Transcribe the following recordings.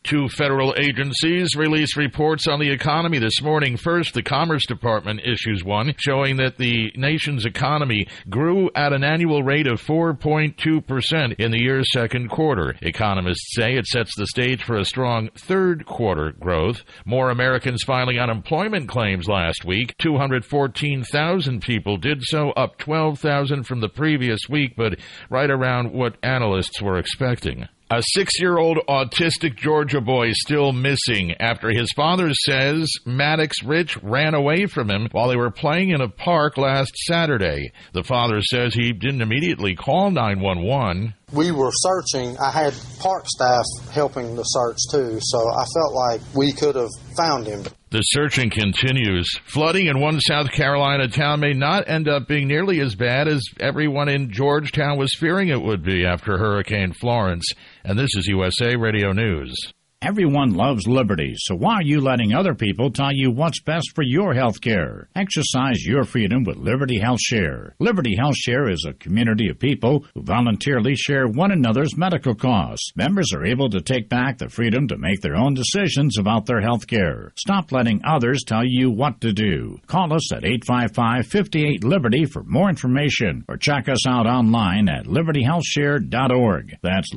Two federal agencies released reports on the economy this morning. First, the Commerce Department issues one showing that the nation's economy grew at an annual rate of 4.2% in the year's second quarter. Economists say it sets the stage for a strong third quarter growth. More Americans filing unemployment claims last week. 214,000 people did so, up 12,000 from the previous week, but right around what analysts were expecting. A 6-year-old autistic Georgia boy still missing after his father says Maddox Rich ran away from him while they were playing in a park last Saturday. The father says he didn't immediately call 911. We were searching. I had park staff helping the search too, so I felt like we could have found him. The searching continues. Flooding in one South Carolina town may not end up being nearly as bad as everyone in Georgetown was fearing it would be after Hurricane Florence. And this is USA Radio News. Everyone loves liberty, so why are you letting other people tell you what's best for your health care? Exercise your freedom with Liberty Health Share. Liberty Health Share is a community of people who voluntarily share one another's medical costs. Members are able to take back the freedom to make their own decisions about their health care. Stop letting others tell you what to do. Call us at 855-58-LIBERTY for more information, or check us out online at libertyhealthshare.org. That's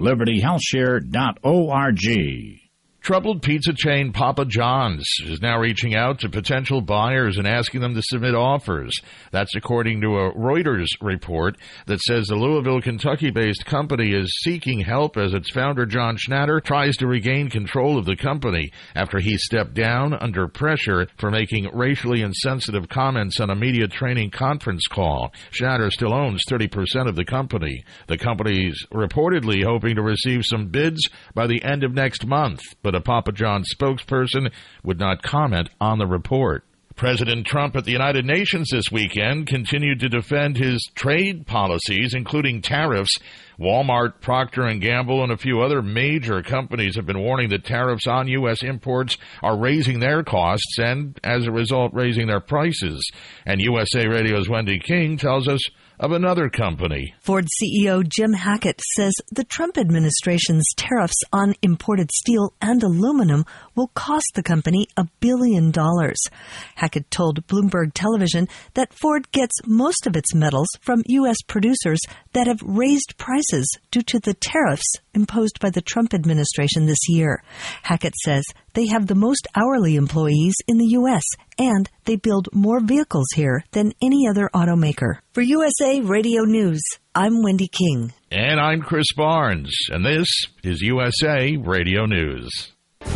libertyhealthshare.org. Troubled pizza chain Papa John's is now reaching out to potential buyers and asking them to submit offers. That's according to a Reuters report that says the Louisville, Kentucky-based company is seeking help as its founder, John Schnatter, tries to regain control of the company after he stepped down under pressure for making racially insensitive comments on a media training conference call. Schnatter still owns 30% of the company. The company's reportedly hoping to receive some bids by the end of next month, but a Papa John's spokesperson would not comment on the report. President Trump at the United Nations this weekend continued to defend his trade policies, including tariffs. Walmart, Procter & Gamble, and a few other major companies have been warning that tariffs on U.S. imports are raising their costs and, as a result, raising their prices. And USA Radio's Wendy King tells us of another company. Ford CEO Jim Hackett says the Trump administration's tariffs on imported steel and aluminum will cost the company $1 billion. Hackett told Bloomberg Television that Ford gets most of its metals from U.S. producers that have raised prices due to the tariffs imposed by the Trump administration this year. Hackett says they have the most hourly employees in the U.S., and they build more vehicles here than any other automaker. For USA Radio News, I'm Wendy King. And I'm Chris Barnes, and this is USA Radio News.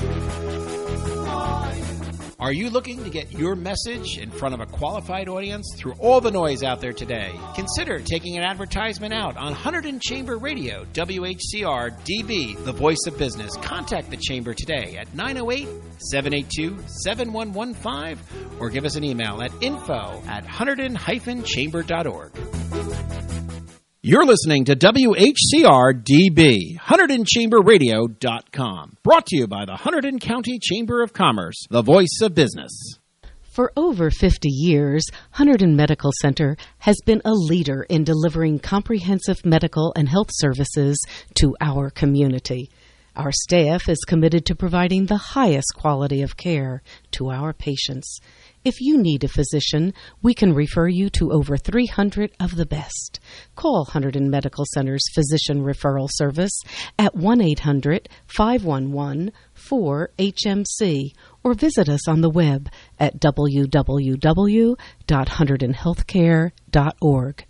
Are you looking to get your message in front of a qualified audience through all the noise out there today? Consider taking an advertisement out on Hunterdon Chamber Radio, WHCR DB, the voice of business. Contact the Chamber today at 908-782-7115 or give us an email at info@hunterdon-chamber.org. You're listening to WHCR-DB, HunterdonChamberRadio.com. Brought to you by the Hunterdon County Chamber of Commerce, the voice of business. For over 50 years, Hunterdon Medical Center has been a leader in delivering comprehensive medical and health services to our community. Our staff is committed to providing the highest quality of care to our patients. If you need a physician, we can refer you to over 300 of the best. Call Hunterdon Medical Center's Physician Referral Service at 1-800-511-4HMC or visit us on the web at www.hunterdonhealthcare.org.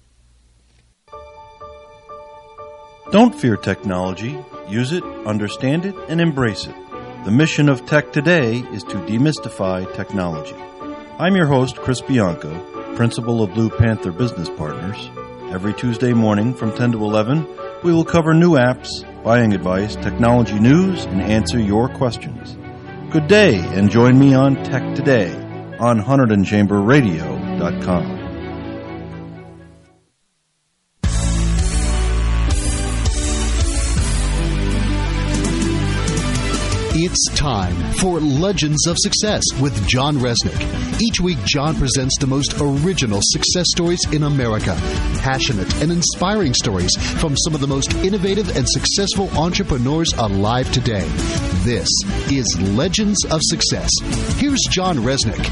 Don't fear technology. Use it, understand it, and embrace it. The mission of Tech Today is to demystify technology. I'm your host, Chris Bianco, principal of Blue Panther Business Partners. Every Tuesday morning from 10 to 11, we will cover new apps, buying advice, technology news, and answer your questions. Good day, and join me on Tech Today on HunterdonChamberRadio.com. It's time for Legends of Success with John Resnick. Each week, John presents the most original success stories in America. Passionate and inspiring stories from some of the most innovative and successful entrepreneurs alive today. This is Legends of Success. Here's John Resnick.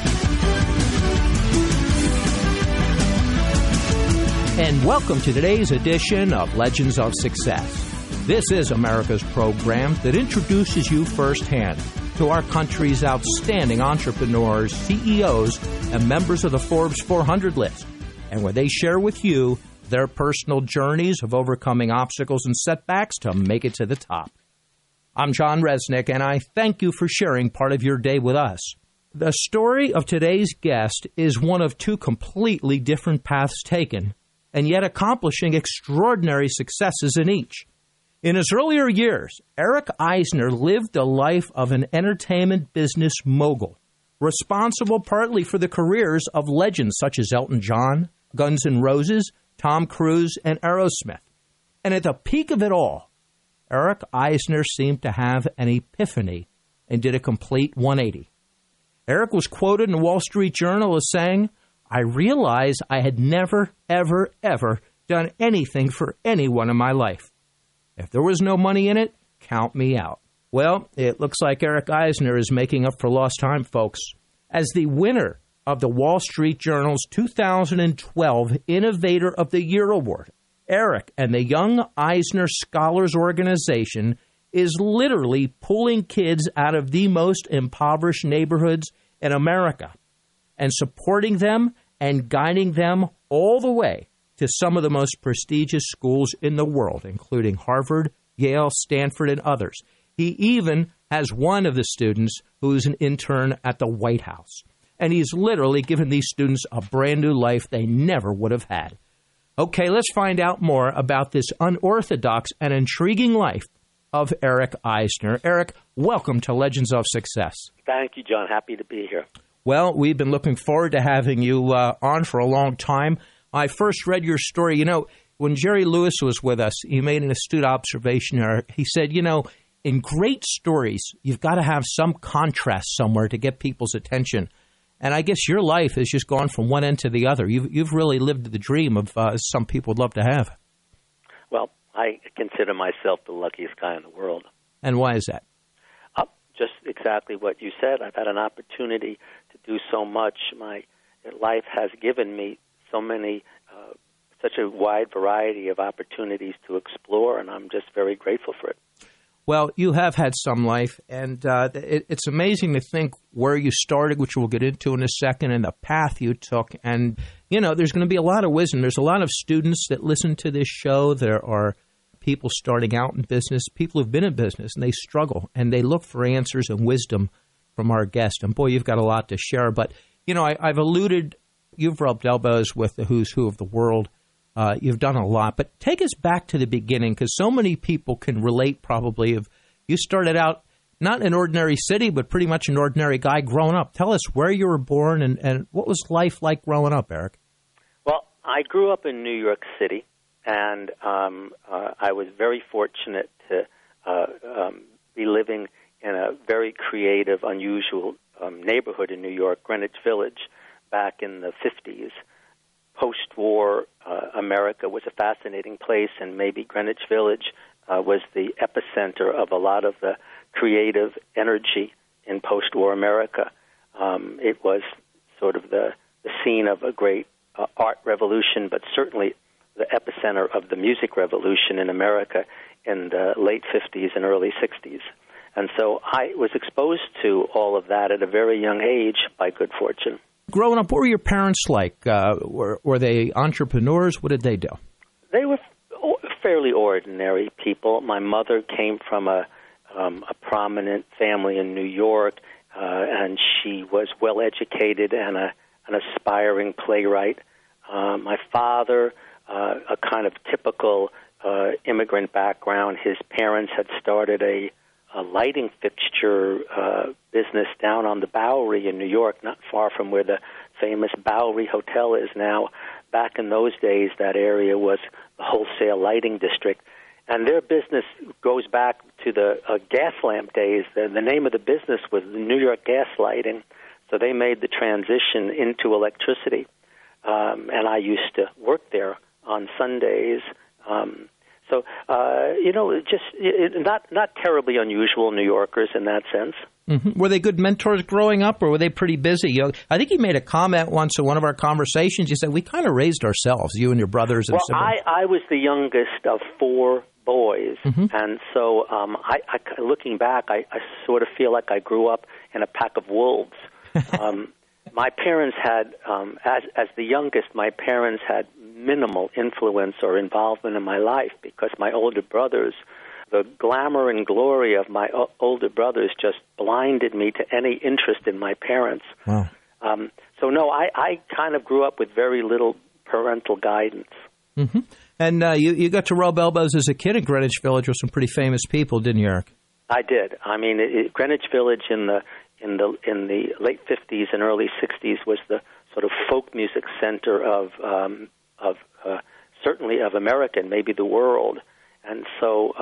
And welcome to today's edition of Legends of Success. This is America's program that introduces you firsthand to our country's outstanding entrepreneurs, CEOs, and members of the Forbes 400 list, and where they share with you their personal journeys of overcoming obstacles and setbacks to make it to the top. I'm John Resnick, and I thank you for sharing part of your day with us. The story of today's guest is one of two completely different paths taken, and yet accomplishing extraordinary successes in each. In his earlier years, Eric Eisner lived the life of an entertainment business mogul, responsible partly for the careers of legends such as Elton John, Guns N' Roses, Tom Cruise, and Aerosmith. And at the peak of it all, Eric Eisner seemed to have an epiphany and did a complete 180. Eric was quoted in the Wall Street Journal as saying, "I realized I had never, ever, ever done anything for anyone in my life. If there was no money in it, count me out." Well, it looks like Eric Eisner is making up for lost time, folks. As the winner of the Wall Street Journal's 2012 Innovator of the Year Award, Eric and the Young Eisner Scholars Organization is literally pulling kids out of the most impoverished neighborhoods in America and supporting them and guiding them all the way to some of the most prestigious schools in the world, including Harvard, Yale, Stanford, and others. He even has one of the students who's an intern at the White House. And he's literally given these students a brand new life they never would have had. Okay, let's find out more about this unorthodox and intriguing life of Eric Eisner. Eric, welcome to Legends of Success. Thank you, John. Happy to be here. Well, we've been looking forward to having you on for a long time. I first read your story. You know, when Jerry Lewis was with us, he made an astute observation. He said, you know, in great stories, you've got to have some contrast somewhere to get people's attention. And I guess your life has just gone from one end to the other. You've really lived the dream of some people would love to have. Well, I consider myself the luckiest guy in the world. And why is that? Just exactly what you said. I've had an opportunity to do so much. My life has given me so many, such a wide variety of opportunities to explore, and I'm just very grateful for it. Well, you have had some life, and it's amazing to think where you started, which we'll get into in a second, and the path you took. And, you know, there's going to be a lot of wisdom. There's a lot of students that listen to this show. There are people starting out in business, people who've been in business, and they struggle, and they look for answers and wisdom from our guest. And, boy, you've got a lot to share. But, you know, I've alluded, you've rubbed elbows with the who's who of the world. You've done a lot. But take us back to the beginning, because so many people can relate probably. You started out not in an ordinary city, but pretty much an ordinary guy growing up. Tell us where you were born and what was life like growing up, Eric? Well, I grew up in New York City, and I was very fortunate to be living in a very creative, unusual neighborhood in New York, Greenwich Village, back in the 50s. Post-war America was a fascinating place, and maybe Greenwich Village was the epicenter of a lot of the creative energy in post-war America. It was sort of the scene of a great art revolution, but certainly the epicenter of the music revolution in America in the late 50s and early 60s. And so I was exposed to all of that at a very young age by good fortune. Growing up, what were your parents like? Were they entrepreneurs? What did they do? They were fairly ordinary people. My mother came from a prominent family in New York, and she was well educated and an aspiring playwright. My father, a kind of typical immigrant background. His parents had started a lighting fixture business down on the Bowery in New York, not far from where the famous Bowery Hotel is now. Back in those days, that area was the wholesale lighting district. And their business goes back to the gas lamp days. The name of the business was New York Gas Lighting, so they made the transition into electricity. And I used to work there on Sundays. Not terribly unusual New Yorkers in that sense. Mm-hmm. Were they good mentors growing up, or were they pretty busy? I think you made a comment once in one of our conversations. You said, we kind of raised ourselves, you and your brothers and siblings. I was the youngest of 4 boys, and so looking back, I sort of feel like I grew up in a pack of wolves. My parents had, as the youngest, my parents had minimal influence or involvement in my life because my older brothers, the glamour and glory of my older brothers just blinded me to any interest in my parents. Wow. I kind of grew up with very little parental guidance. Mm-hmm. And you got to rub elbows as a kid in Greenwich Village with some pretty famous people, didn't you, Eric? I did. I mean, Greenwich Village in the late 50s and early 60s was the sort of folk music center of certainly of America and maybe the world. And so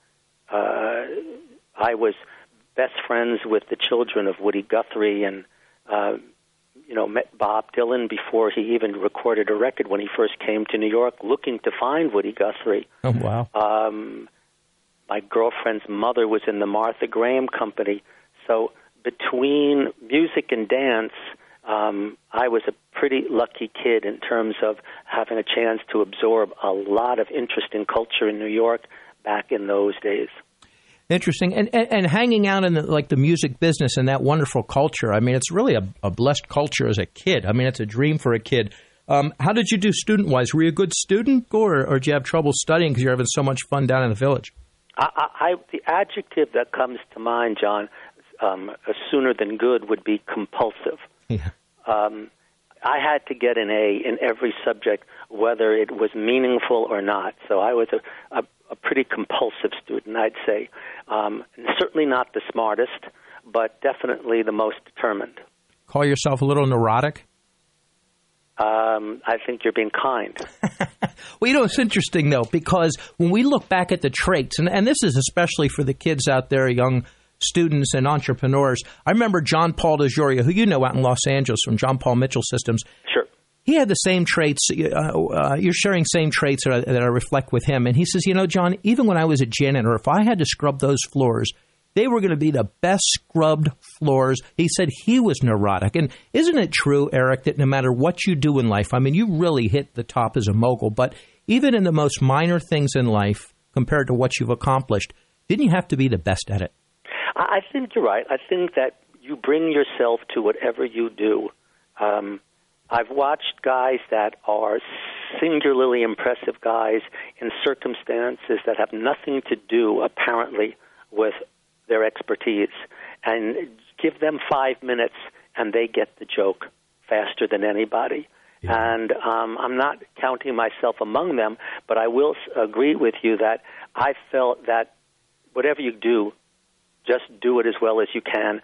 I was best friends with the children of Woody Guthrie and met Bob Dylan before he even recorded a record when he first came to New York looking to find Woody Guthrie. Oh, wow. My girlfriend's mother was in the Martha Graham Company. So between music and dance, I was a pretty lucky kid in terms of having a chance to absorb a lot of interesting culture in New York back in those days. Interesting. And hanging out in the music business and that wonderful culture, I mean, it's really a blessed culture as a kid. I mean, it's a dream for a kid. How did you do student-wise? Were you a good student, or did you have trouble studying because you're having so much fun down in the village? The adjective that comes to mind, John, sooner than good, would be compulsive. Yeah. I had to get an A in every subject, whether it was meaningful or not. So I was a pretty compulsive student, I'd say. Certainly not the smartest, but definitely the most determined. Call yourself a little neurotic? I think you're being kind. Well, it's interesting, though, because when we look back at the traits, and this is especially for the kids out there, young students and entrepreneurs. I remember John Paul DeJoria, who you know out in Los Angeles from John Paul Mitchell Systems. Sure. He had the same traits. You're sharing same traits that I reflect with him. And he says, John, even when I was a janitor, if I had to scrub those floors, they were going to be the best scrubbed floors. He said he was neurotic. And isn't it true, Eric, that no matter what you do in life, I mean, you really hit the top as a mogul, but even in the most minor things in life compared to what you've accomplished, didn't you have to be the best at it? I think you're right. I think that you bring yourself to whatever you do. I've watched guys that are singularly impressive guys in circumstances that have nothing to do, apparently, with their expertise, and give them 5 minutes and they get the joke faster than anybody. Yeah. And I'm not counting myself among them, but I will agree with you that I felt that whatever you do, just do it as well as you can,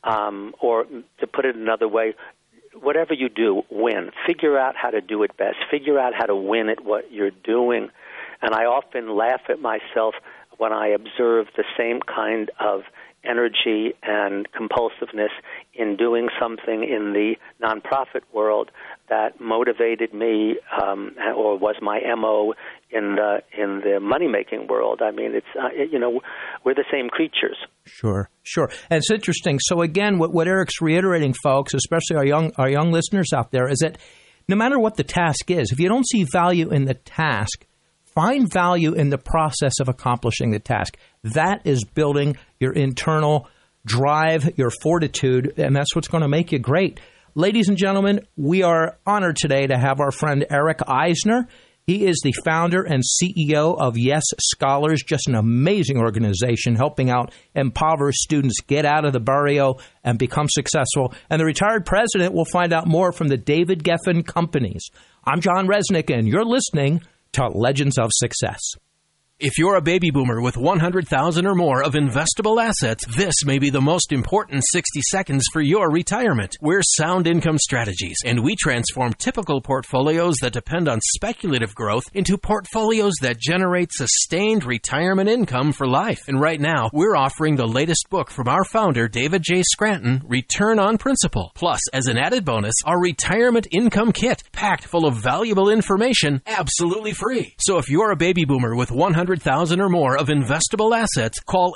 or to put it another way, whatever you do, win. Figure out how to do it best. Figure out how to win at what you're doing. And I often laugh at myself when I observe the same kind of energy and compulsiveness in doing something in the nonprofit world that motivated me or was my MO in the money-making world. I mean, it's we're the same creatures. Sure. And it's interesting. So again, what Eric's reiterating, folks, especially our young listeners out there, is that no matter what the task is, if you don't see value in the task, find value in the process of accomplishing the task. That is building your internal drive, your fortitude, and that's what's going to make you great. Ladies and gentlemen, we are honored today to have our friend Eric Eisner. He is the founder and CEO of Yes Scholars, just an amazing organization helping out impoverished students get out of the barrio and become successful. And the retired president will find out more from the David Geffen Companies. I'm John Resnick, and you're listening to Legends of Success. If you're a baby boomer with 100,000 or more of investable assets, this may be the most important 60 seconds for your retirement. We're Sound Income Strategies, and we transform typical portfolios that depend on speculative growth into portfolios that generate sustained retirement income for life. And right now, we're offering the latest book from our founder, David J. Scranton, Return on Principle. Plus, as an added bonus, our Retirement Income Kit, packed full of valuable information, absolutely free. So if you're a baby boomer with 100,000 or more of investable assets, call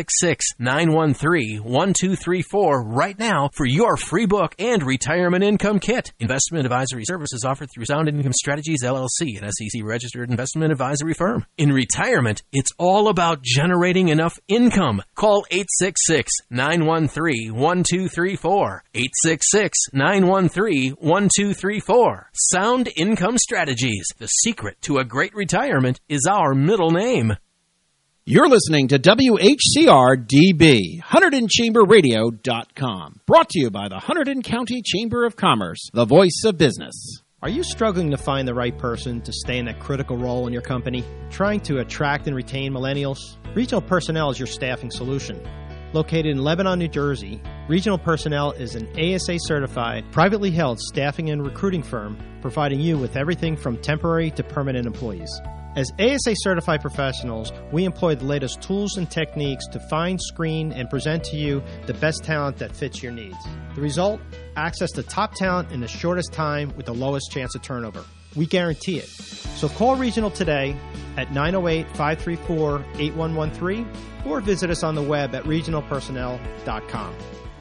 866-913-1234 right now for your free book and retirement income kit. Investment advisory services offered through Sound Income Strategies, LLC, an SEC-registered investment advisory firm. In retirement, it's all about generating enough income. Call 866-913-1234. 866-913-1234. Sound Income Strategies. The secret to a great retirement is our middle name. You're listening to WHCR-DB, HunterdonChamberRadio.com. Brought to you by the Hunterdon County Chamber of Commerce, the voice of business. Are you struggling to find the right person to stay in that critical role in your company? Trying to attract and retain millennials? Regional Personnel is your staffing solution. Located in Lebanon, New Jersey, Regional Personnel is an ASA-certified, privately held staffing and recruiting firm providing you with everything from temporary to permanent employees. As ASA-certified professionals, we employ the latest tools and techniques to find, screen, and present to you the best talent that fits your needs. The result? Access to top talent in the shortest time with the lowest chance of turnover. We guarantee it. So call Regional today at 908-534-8113 or visit us on the web at regionalpersonnel.com.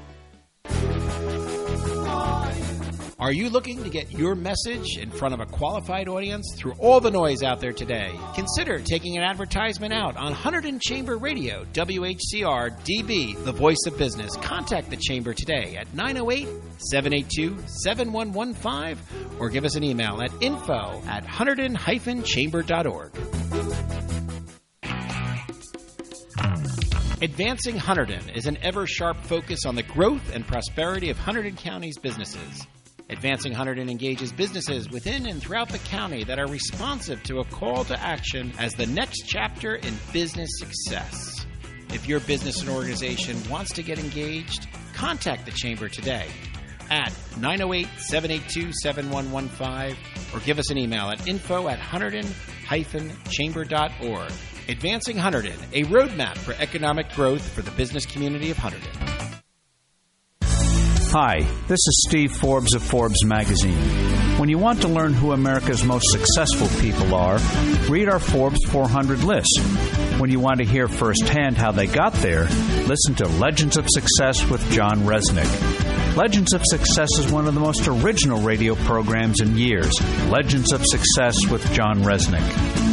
Are you looking to get your message in front of a qualified audience through all the noise out there today? Consider taking an advertisement out on Hunterdon Chamber Radio, WHCR-DB, the voice of business. Contact the Chamber today at 908-782-7115 or give us an email at info@hunterdon-chamber.org. Advancing Hunterdon is an ever-sharp focus on the growth and prosperity of Hunterdon County's businesses. Advancing Hunterdon engages businesses within and throughout the county that are responsive to a call to action as the next chapter in business success. If your business and organization wants to get engaged, contact the Chamber today at 908-782-7115 or give us an email at info@hunterdon-chamber.org. Advancing Hunterdon, a roadmap for economic growth for the business community of Hunterdon. Hi, this is Steve Forbes of Forbes Magazine. When you want to learn who America's most successful people are, read our Forbes 400 list. When you want to hear firsthand how they got there, listen to Legends of Success with John Resnick. Legends of Success is one of the most original radio programs in years. Legends of Success with John Resnick.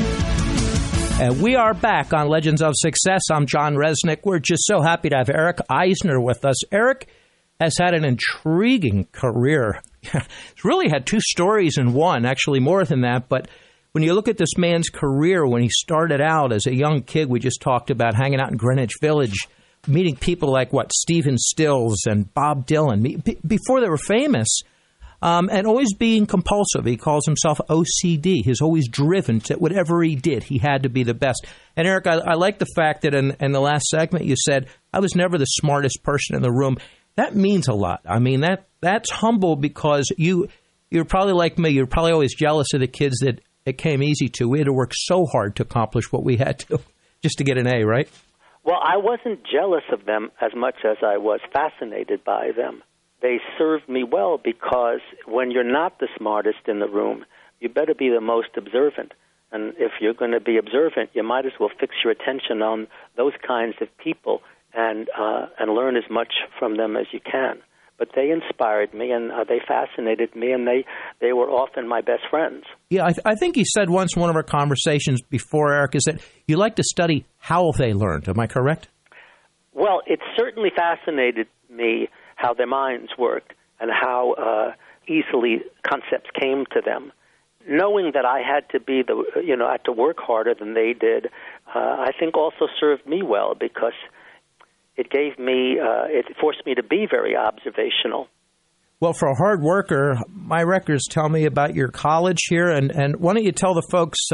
And we are back on Legends of Success. I'm John Resnick. We're just so happy to have Eric Eisner with us. Eric has had an intriguing career. He's really had two stories in one, actually more than that. But when you look at this man's career, when he started out as a young kid, we just talked about hanging out in Greenwich Village, meeting people like, Stephen Stills and Bob Dylan, before they were famous, and always being compulsive. He calls himself OCD. He's always driven to whatever he did. He had to be the best. And, Eric, I like the fact that in the last segment you said, I was never the smartest person in the room. That means a lot. I mean, that's humble because you're probably like me. You're probably always jealous of the kids that it came easy to. We had to work so hard to accomplish what we had to just to get an A, right? Well, I wasn't jealous of them as much as I was fascinated by them. They served me well because when you're not the smartest in the room, you better be the most observant. And if you're going to be observant, you might as well fix your attention on those kinds of people and learn as much from them as you can. But they inspired me, and they fascinated me, and they were often my best friends. Yeah, I think you said once in one of our conversations before, Eric, is that you like to study how they learned. Am I correct? Well, it certainly fascinated me how their minds worked and how easily concepts came to them. Knowing that I had to I had to work harder than they did, I think also served me well because it gave me, it forced me to be very observational. Well, for a hard worker, my records tell me about your college here, and why don't you tell the folks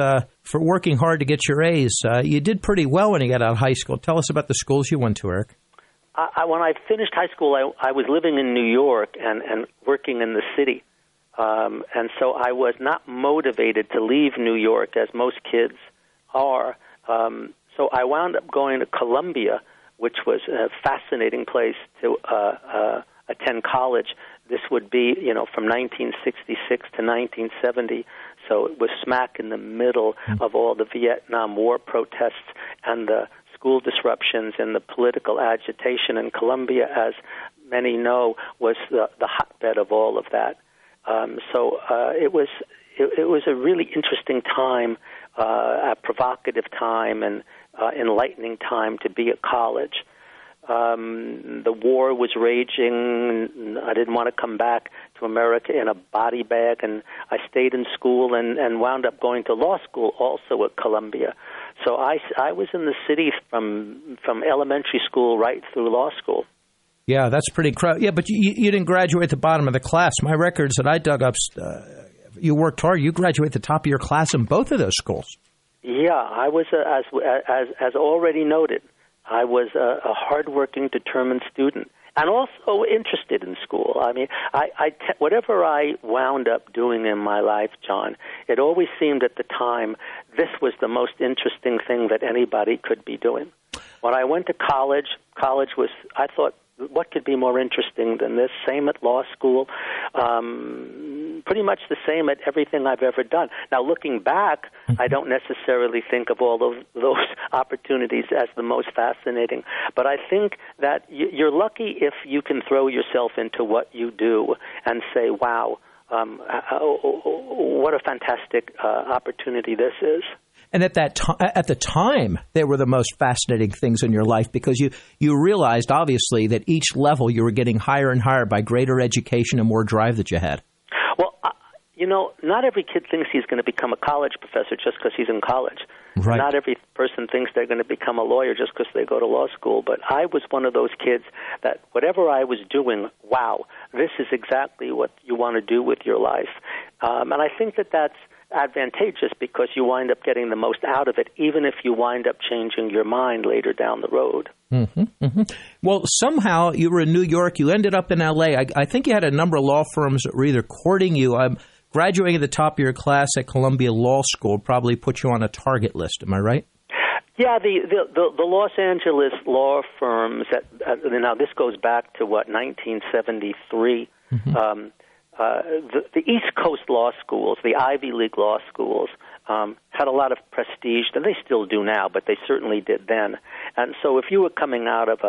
for working hard to get your A's. You did pretty well when you got out of high school. Tell us about the schools you went to, Eric. When I finished high school, I was living in New York and working in the city. And so I was not motivated to leave New York as most kids are. So I wound up going to Columbia, which was a fascinating place to attend college. This would be, from 1966 to 1970. So it was smack in the middle of all the Vietnam War protests and the school disruptions and the political agitation. And Columbia, as many know, was the hotbed of all of that. So it was a really interesting time, a provocative time, and enlightening time to be at college. The war was raging. I didn't want to come back to America in a body bag, and I stayed in school and wound up going to law school also at Columbia. So I was in the city from elementary school right through law school. Yeah, that's pretty incredible. Yeah, but you didn't graduate at the bottom of the class. My records that I dug up, you worked hard. You graduated at the top of your class in both of those schools. Yeah, I was, as already noted, I was a hardworking, determined student, and also interested in school. I mean, whatever I wound up doing in my life, John, it always seemed at the time this was the most interesting thing that anybody could be doing. When I went to college was, I thought, what could be more interesting than this? Same at law school, pretty much the same at everything I've ever done. Now, looking back, I don't necessarily think of all of those opportunities as the most fascinating, but I think that you're lucky if you can throw yourself into what you do and say, wow, what a fantastic opportunity this is. And at the time, they were the most fascinating things in your life because you realized, obviously, that each level you were getting higher and higher by greater education and more drive that you had. Well, not every kid thinks he's going to become a college professor just because he's in college. Right. Not every person thinks they're going to become a lawyer just because they go to law school. But I was one of those kids that whatever I was doing, wow, this is exactly what you want to do with your life. And I think that that's advantageous because you wind up getting the most out of it, even if you wind up changing your mind later down the road. Mm-hmm, mm-hmm. Well, somehow you were in New York. You ended up in L.A. I think you had a number of law firms that were either courting you. Graduating at the top of your class at Columbia Law School probably put you on a target list. Am I right? Yeah, the Los Angeles law firms. Now this goes back to 1973. Mm-hmm. The East Coast law schools, the Ivy League law schools, had a lot of prestige, and they still do now, but they certainly did then. And so if you were coming out of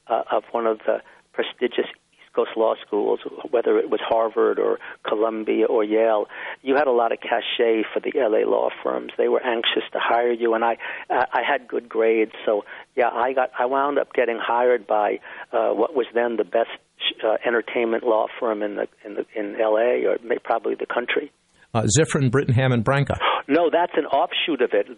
one of the prestigious East Coast law schools, whether it was Harvard or Columbia or Yale, you had a lot of cachet for the LA law firms. They were anxious to hire you, and I had good grades, so yeah, I wound up getting hired by what was then the best entertainment law firm in L.A. or probably the country. Ziffrin, Brittingham, and Branca. No, that's an offshoot of it.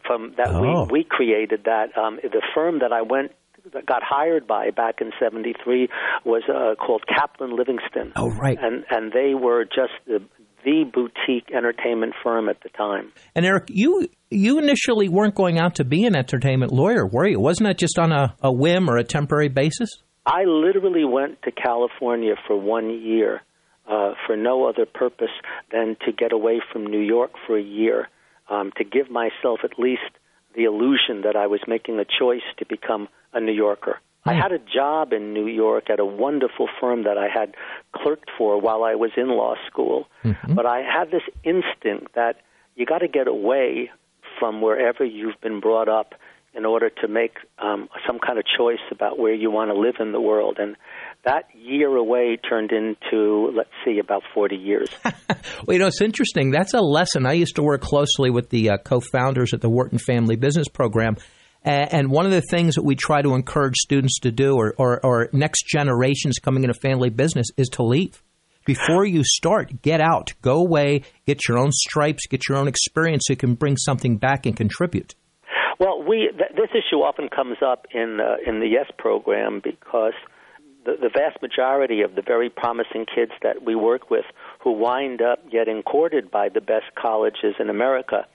We created that. The firm that I got hired by back in '73 was called Kaplan Livingston. Oh, right. And they were just the boutique entertainment firm at the time. And Eric, you initially weren't going out to be an entertainment lawyer, were you? Wasn't that just on a whim or a temporary basis? I literally went to California for 1 year for no other purpose than to get away from New York for a year, to give myself at least the illusion that I was making a choice to become a New Yorker. I had a job in New York at a wonderful firm that I had clerked for while I was in law school, but I had this instinct that you got to get away from wherever you've been brought up in order to make some kind of choice about where you want to live in the world. And that year away turned into, about 40 years. Well, it's interesting. That's a lesson. I used to work closely with the co-founders at the Wharton Family Business Program. And one of the things that we try to encourage students to do or next generations coming into family business is to leave. Before you start, get out, go away, get your own stripes, get your own experience so you can bring something back and contribute. Well, this issue often comes up in the YES program because the vast majority of the very promising kids that we work with who wind up getting courted by the best colleges in America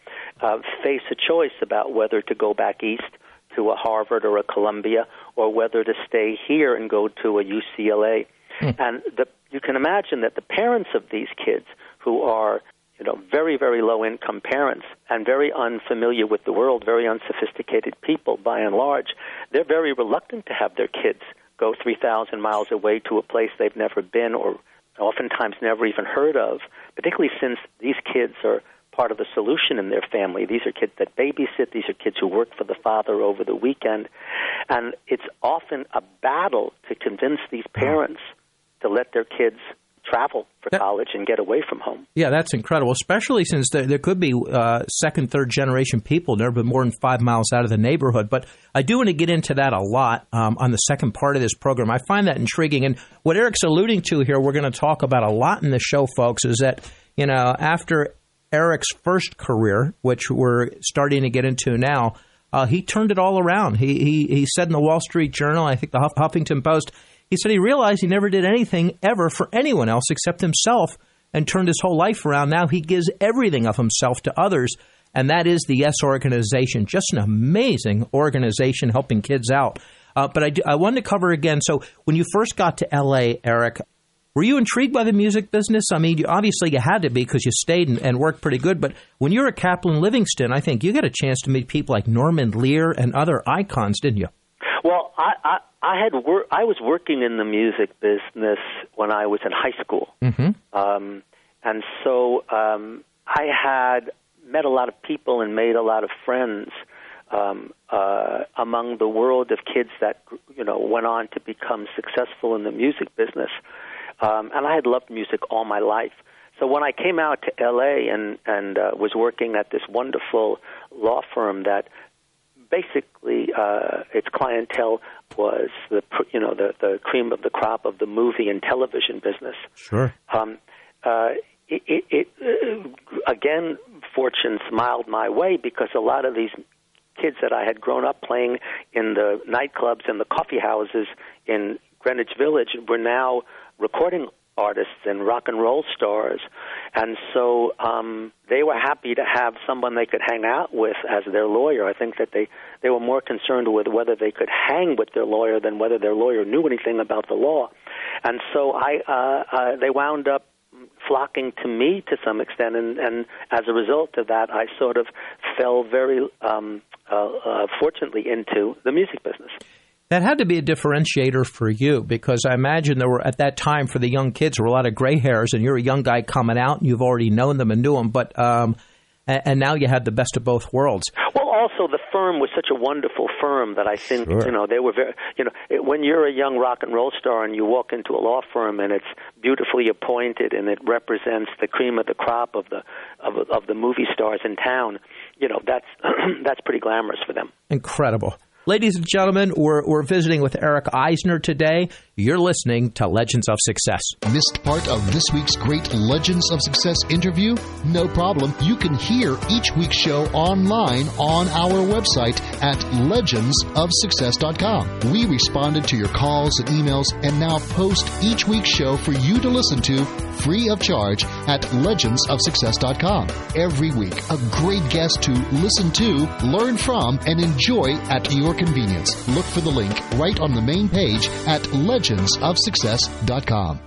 face a choice about whether to go back east to a Harvard or a Columbia, or whether to stay here and go to a UCLA. And you can imagine that the parents of these kids, who are very, very low-income parents and very unfamiliar with the world, very unsophisticated people by and large, they're very reluctant to have their kids go 3,000 miles away to a place they've never been or oftentimes never even heard of, particularly since these kids are part of the solution in their family. These are kids that babysit. These are kids who work for the father over the weekend. And it's often a battle to convince these parents to let their kids travel for college and get away from home. Yeah, that's incredible, especially since there could be second, third generation people never been more than 5 miles out of the neighborhood. But I do want to get into that a lot on the second part of this program. I find that intriguing. And what Eric's alluding to here, we're going to talk about a lot in the show, folks, is that, after Eric's first career, which we're starting to get into now, he turned it all around. He said in the Wall Street Journal, I think the Huffington Post, he said he realized he never did anything ever for anyone else except himself and turned his whole life around. Now he gives everything of himself to others, and that is the YES organization. Just an amazing organization helping kids out. But I wanted to cover again, so when you first got to L.A., Eric, were you intrigued by the music business? I mean, obviously you had to be because you stayed and worked pretty good. But when you were at Kaplan Livingston, I think you got a chance to meet people like Norman Lear and other icons, didn't you? Well, I was working in the music business when I was in high school. Mm-hmm. And so I had met a lot of people and made a lot of friends among the world of kids that, went on to become successful in the music business. And I had loved music all my life. So when I came out to L.A. and was working at this wonderful law firm that basically its clientele was the cream of the crop of the movie and television business. Sure. Again, fortune smiled my way because a lot of these kids that I had grown up playing in the nightclubs and the coffee houses in Greenwich Village were now recording artists and rock and roll stars. And so they were happy to have someone they could hang out with as their lawyer. I think that they were more concerned with whether they could hang with their lawyer than whether their lawyer knew anything about the law. And so they wound up flocking to me to some extent, and as a result of that, I sort of fell very fortunately into the music business. That had to be a differentiator for you because I imagine there were, at that time, for the young kids, there were a lot of gray hairs, and you're a young guy coming out, and you've already known them and knew them, but and now you had the best of both worlds. Well, also the firm was such a wonderful firm that I think, sure. They were very, when you're a young rock and roll star and you walk into a law firm and it's beautifully appointed and it represents the cream of the crop of the movie stars in town, that's pretty glamorous for them. Incredible. Ladies and gentlemen, we're visiting with Eric Eisner today. You're listening to Legends of Success. Missed part of this week's great Legends of Success interview? No problem. You can hear each week's show online on our website at legendsofsuccess.com. We responded to your calls and emails and now post each week's show for you to listen to free of charge at legendsofsuccess.com. Every week, a great guest to listen to, learn from, and enjoy at your convenience. Look for the link right on the main page at legendsofsuccess.com.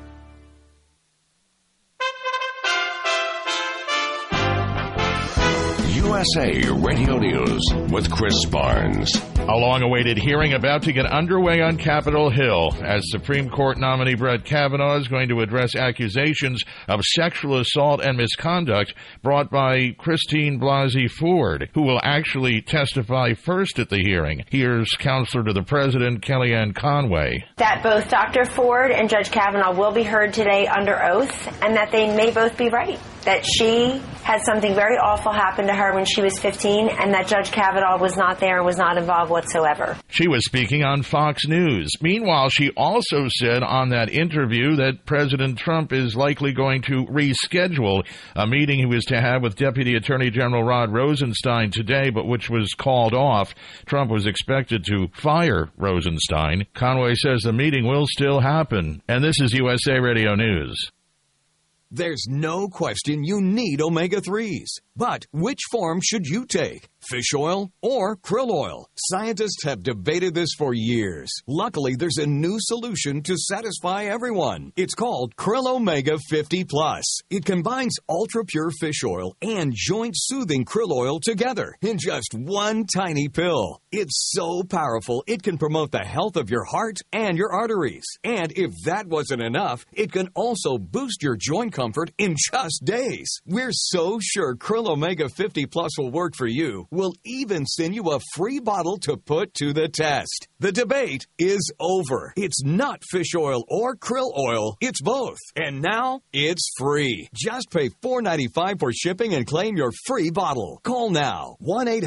USA Radio News with Chris Barnes. A long-awaited hearing about to get underway on Capitol Hill as Supreme Court nominee Brett Kavanaugh is going to address accusations of sexual assault and misconduct brought by Christine Blasey Ford, who will actually testify first at the hearing. Here's Counselor to the President, Kellyanne Conway. That both Dr. Ford and Judge Kavanaugh will be heard today under oath, and that they may both be right. That she had something very awful happen to her when she was 15, and that Judge Kavanaugh was not there and was not involved whatsoever. She was speaking on Fox News. Meanwhile, she also said on that interview that President Trump is likely going to reschedule a meeting he was to have with Deputy Attorney General Rod Rosenstein today, but which was called off. Trump was expected to fire Rosenstein. Conway says the meeting will still happen. And this is USA Radio News. There's no question you need omega-3s. But which form should you take? Fish oil or krill oil? Scientists have debated this for years. Luckily, there's a new solution to satisfy everyone. It's called Krill Omega 50 Plus. It combines ultra-pure fish oil and joint-soothing krill oil together in just one tiny pill. It's so powerful, it can promote the health of your heart and your arteries. And if that wasn't enough, it can also boost your joint comfort in just days. We're so sure Krill Omega 50 Plus will work for you. We'll even send you a free bottle to put to the test. The debate is over. It's not fish oil or krill oil. It's both. And now it's free. Just pay $4.95 for shipping and claim your free bottle. Call now.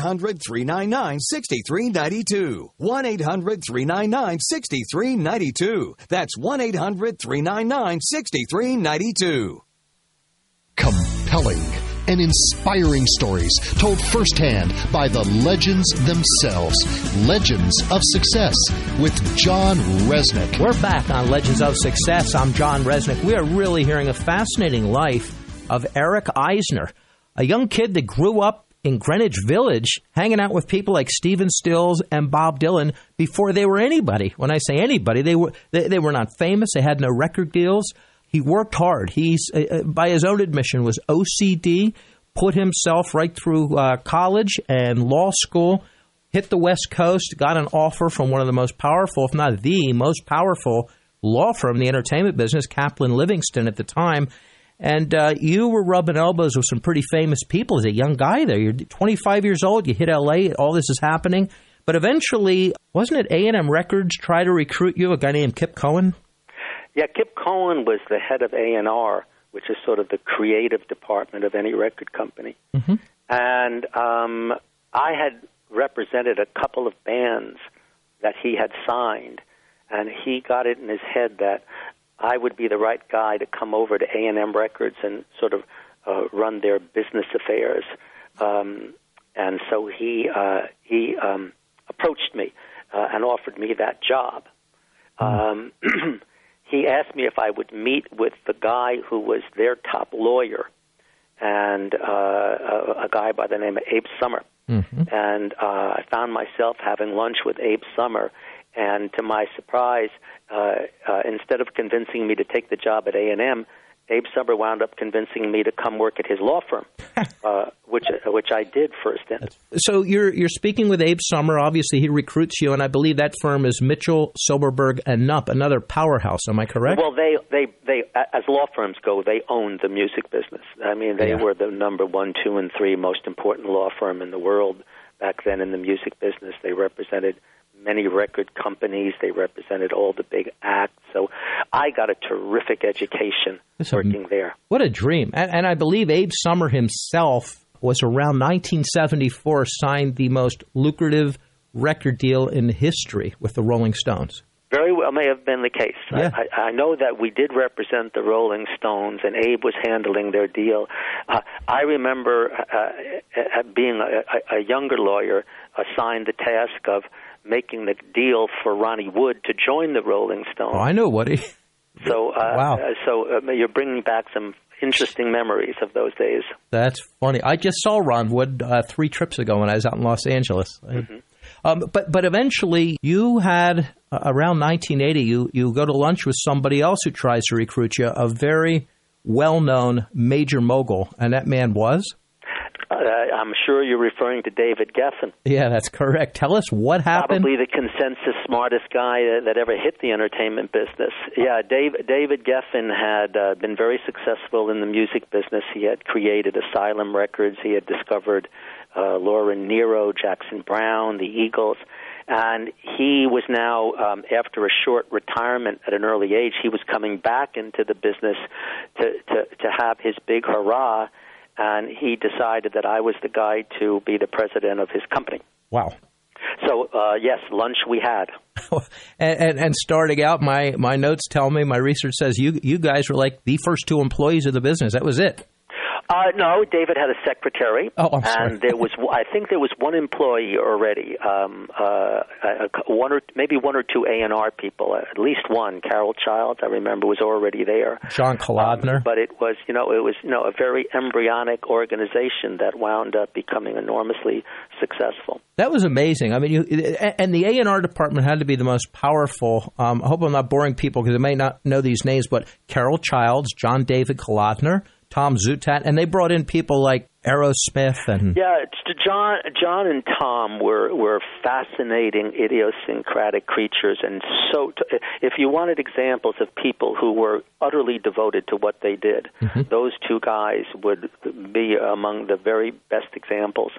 1-800-399-6392. 1-800-399-6392. That's 1-800-399-6392. Compelling and inspiring stories told firsthand by the legends themselves. Legends of Success with John Resnick. We're back on Legends of Success. I'm John Resnick. We are really hearing a fascinating life of Eric Eisner, a young kid that grew up in Greenwich Village, hanging out with people like Stephen Stills and Bob Dylan before they were anybody. When I say anybody, they were not famous. They had no record deals. He worked hard. He's, by his own admission, was OCD, put himself right through college and law school, hit the West Coast, got an offer from one of the most powerful, if not the most powerful law firm in the entertainment business, Kaplan Livingston at the time. And you were rubbing elbows with some pretty famous people as a young guy there. You're 25 years old. You hit L.A. All this is happening. But eventually, wasn't it A&M Records try to recruit you, a guy named Kip Cohen? Yeah, Kip Cohen was the head of A&R, which is sort of the creative department of any record company. Mm-hmm. And I had represented a couple of bands that he had signed, and he got it in his head that I would be the right guy to come over to A&M Records and sort of run their business affairs. And so he approached me and offered me that job. He asked me if I would meet with the guy who was their top lawyer, and a guy by the name of Abe Summer. Mm-hmm. And I found myself having lunch with Abe Summer, and to my surprise, instead of convincing me to take the job at A&M, Abe Summer wound up convincing me to come work at his law firm, which I did first. So you're speaking with Abe Summer. Obviously, he recruits you, and I believe that firm is Mitchell, Silberberg, and Knupp, another powerhouse. Am I correct? Well, they as law firms go, they owned the music business. I mean, they were the number 1, 2, and 3 most important law firm in the world back then in the music business. They represented many record companies. They represented all the big acts. So I got a terrific education working there. What a dream. And I believe Abe Summer himself was around 1974, signed the most lucrative record deal in history with the Rolling Stones. Very well may have been the case. Yeah. I know that we did represent the Rolling Stones, and Abe was handling their deal. I remember being a younger lawyer assigned the task of making the deal for Ronnie Wood to join the Rolling Stones. Oh, I know, Woody. So, wow. You're bringing back some interesting memories of those days. That's funny. I just saw Ron Wood 3 trips ago when I was out in Los Angeles. Mm-hmm. But eventually, you had, around 1980, you go to lunch with somebody else who tries to recruit you, a very well-known major mogul, and that man was? I'm sure you're referring to David Geffen. Yeah, that's correct. Tell us what happened. Probably the consensus smartest guy that ever hit the entertainment business. Yeah, David Geffen had been very successful in the music business. He had created Asylum Records. He had discovered Laura Nyro, Jackson Browne, the Eagles. And he was now, after a short retirement at an early age, he was coming back into the business to have his big hurrah. And he decided that I was the guy to be the president of his company. Wow. So, yes, lunch we had. and starting out, my notes tell me, my research says you guys were like the first 2 employees of the business. That was it. No, David had a secretary. Oh, I'm sorry. And I think there was one employee already, maybe one or two A&R people, at least one. Carol Childs, I remember, was already there. John Kolodner. But it was a very embryonic organization that wound up becoming enormously successful. That was amazing. I mean, and the A&R department had to be the most powerful. I hope I'm not boring people because they may not know these names, but Carol Childs, John David Kolodner, Tom Zutaut, and they brought in people like Aerosmith and John and Tom were fascinating, idiosyncratic creatures, and so if you wanted examples of people who were utterly devoted to what they did, those two guys would be among the very best examples.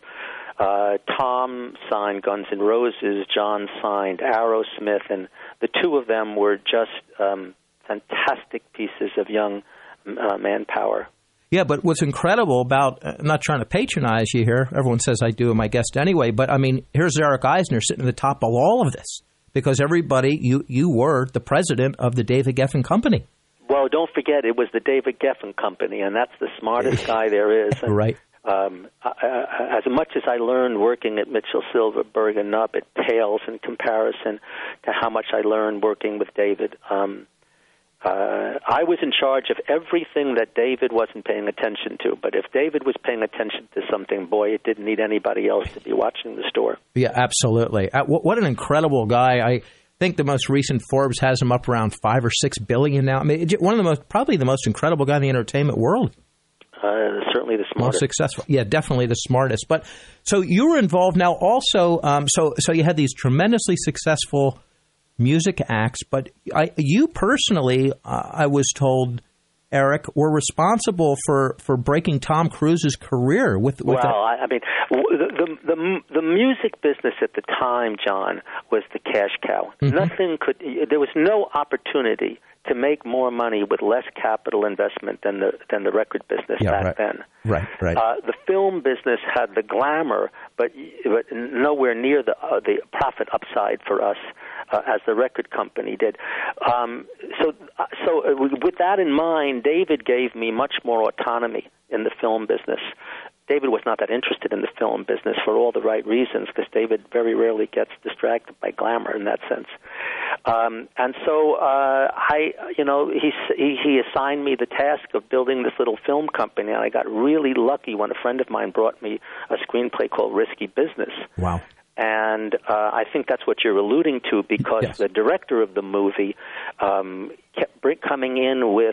Tom signed Guns N' Roses, John signed Aerosmith, and the two of them were just fantastic pieces of young manpower. Yeah, but what's incredible about, I'm not trying to patronize you here, everyone says I do, I'm my guest anyway, but I mean, here's Eric Eisner sitting at the top of all of this, because everybody, you were the president of the David Geffen Company. Well, don't forget, it was the David Geffen Company, and that's the smartest guy there is. And, right. As much as I learned working at Mitchell, Silverberg, and Nubb, it pales in comparison to how much I learned working with David. I was in charge of everything that David wasn't paying attention to. But if David was paying attention to something, boy, it didn't need anybody else to be watching the store. Yeah, absolutely. What an incredible guy. I think the most recent Forbes has him up around $5 or $6 billion now. I mean, probably the most incredible guy in the entertainment world. Certainly the smartest. Most successful. Yeah, definitely the smartest. But so you were involved now also. So you had these tremendously successful music acts, but you personally, I was told, Eric, were responsible for breaking Tom Cruise's career with I mean, the music business at the time, John, was the cash cow. There was no opportunity to make more money with less capital investment than the record business back then. Right. The film business had the glamour, but nowhere near the profit upside for us as the record company did. So with that in mind, David gave me much more autonomy in the film business. David was not that interested in the film business for all the right reasons, because David very rarely gets distracted by glamour in that sense. And so he assigned me the task of building this little film company, and I got really lucky when a friend of mine brought me a screenplay called Risky Business. Wow. And I think that's what you're alluding to, because the director of the movie kept coming in with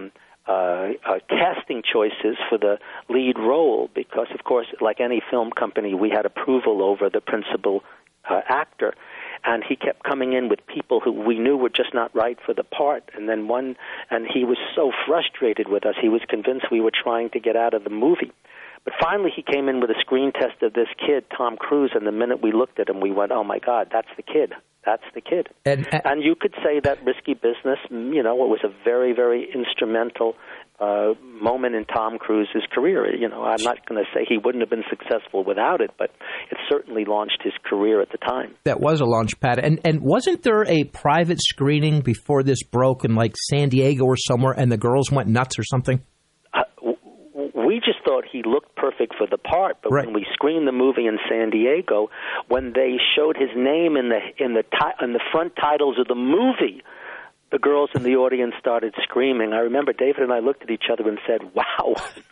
casting choices for the lead role, because, of course, like any film company, we had approval over the principal actor. And he kept coming in with people who we knew were just not right for the part. And he was so frustrated with us, he was convinced we were trying to get out of the movie. But finally he came in with a screen test of this kid, Tom Cruise, and the minute we looked at him, we went, oh, my God, that's the kid. That's the kid. And you could say that Risky Business, it was a very, very instrumental moment in Tom Cruise's career. I'm not going to say he wouldn't have been successful without it, but it certainly launched his career at the time. That was a launch pad. And wasn't there a private screening before this broke in like San Diego or somewhere, and the girls went nuts or something? We just thought he looked perfect for the part, but when we screened the movie in San Diego, when they showed his name in the front titles of the movie, the girls in the audience started screaming. I remember David and I looked at each other and said, "Wow,